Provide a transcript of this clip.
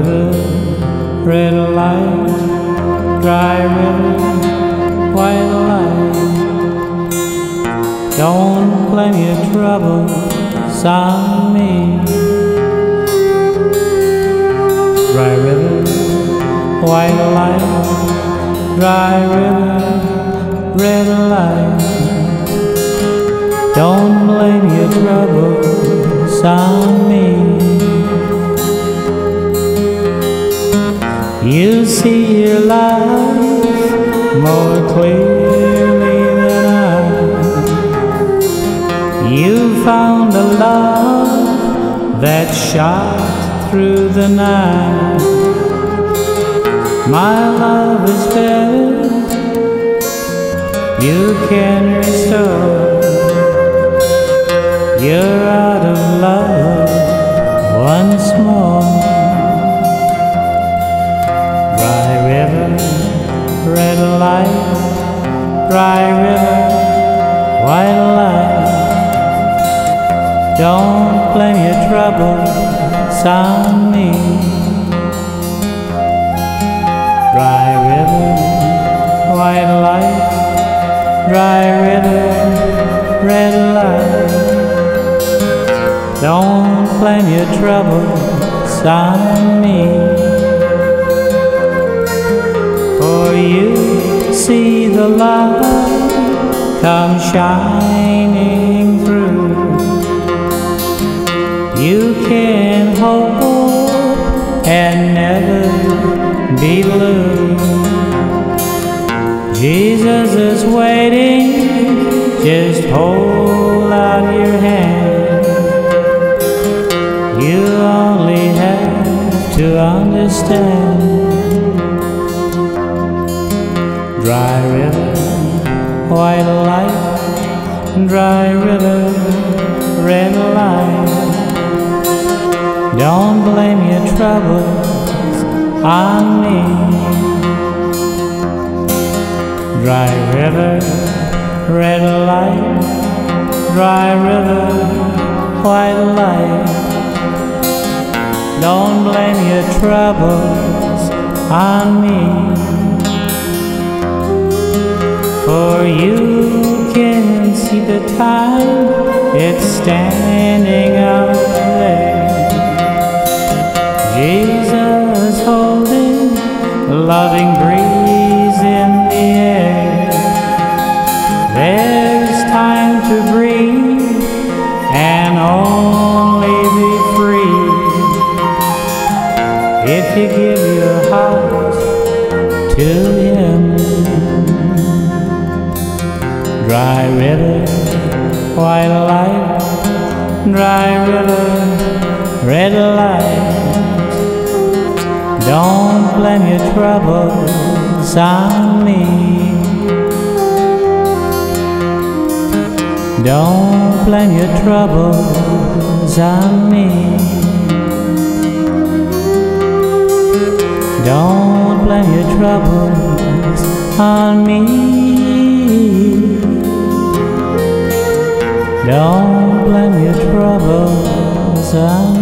river, red light, dry river, white light. Don't blame your troubles on me. Dry river, white light, dry river, red light. Don't blame your troubles on me. You see your life more clearly than I. You found a love that shot through the night. My love is better, you can restore. You're out of love once more. Dry river, red light, dry river, white light. Don't blame your troubles on me. Dry river, white light, dry river, red light. Don't blame your troubles on me. For you see the light come shining through. You can hope and never be blue. Jesus is waiting, just hold out your hand. You only have to understand. Dry river, white light, dry river, red light. Don't blame your troubles on me. Dry river, red light, dry river, white light. Don't blame your troubles on me. For you can see the time, it's standing out there. Jesus holding a loving breeze in the air. There's time to breathe and only be free if you give your heart to Him. Dry river, white light, dry river, red light. Don't blame your troubles on me. Don't blame your troubles on me. Don't blame your troubles on me. Don't blame your troubles on me.